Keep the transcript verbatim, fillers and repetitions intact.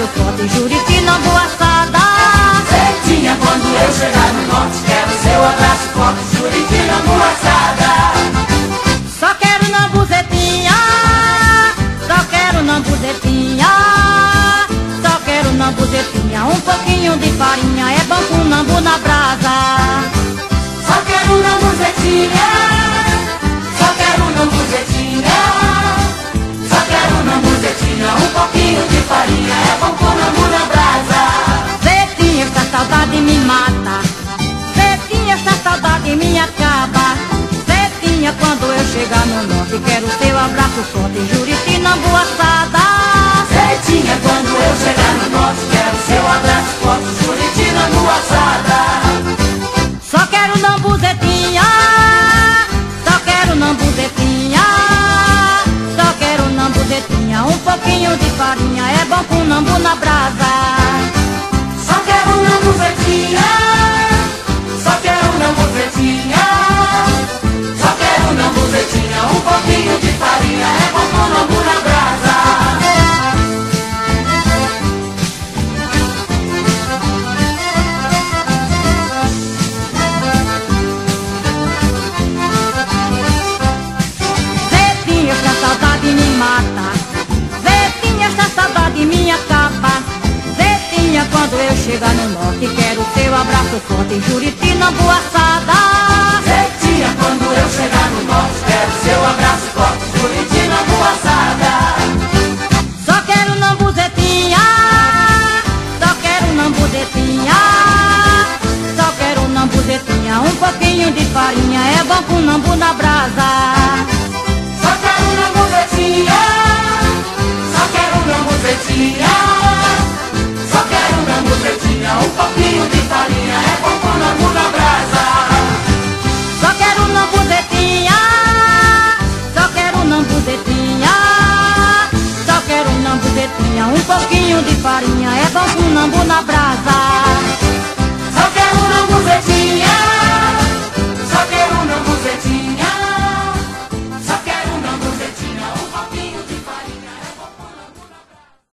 forte, Juriti, nambu assada. Zetinha, quando eu chegar no norte, quero seu abraço forte, Juriti, nambu assada. Só quero nambu, Zetinha, só quero nambu, Zetinha, só quero nambu, Zetinha. Um pouquinho de farinha é bom com nambu na brasa. Só quero nambu, Zetinha, só quero nambu, Zetinha, só quero nambu, Zetinha. Um pouquinho de farinha é bom com nambu na brasa. Zetinha, esta saudade me mata, Zetinha, esta saudade me acaba. Zetinha, quando eu chegar no norte, quero seu abraço forte, Juriti, nambu assada. Zetinha, quando eu chegar no norte, quero seu abraço forte, Juriti, nambu assada. Só quero nambu, Zetinha, só quero nambu, Zetinha, só quero nambu, Zetinha. Um pouquinho de farinha é bom com nambu na brasa. Só quero nambu, Zetinha, só quero nambu, Zetinha, só quero nambu, Zetinha. Um pouquinho de farinha é bom com nambu na brasa. Zetinha, esta saudade me mata, Zetinha, esta saudade me acaba. Zetinha, quando eu chegar no norte, quero seu abraço forte, Juriti, nambu assada. Zetinha, quando eu chegar no norte, quero seu abraço forte, Juriti, nambu assada. Só quero nambu, Zetinha, só quero nambu, Zetinha, só quero nambu, Zetinha. Um pouquinho de farinha é bom com nambu na brasa. Só quero nambu, Zetinha, só quero nambu, Zetinha, só quero nambu, Zetinha. Um pouquinho de farinha é bom com nambu na brasa. Só quero nambu, Zetinha, só quero nambu, Zetinha, só quero nambu, Zetinha. Um pouquinho de farinha é bom com nambu na brasa.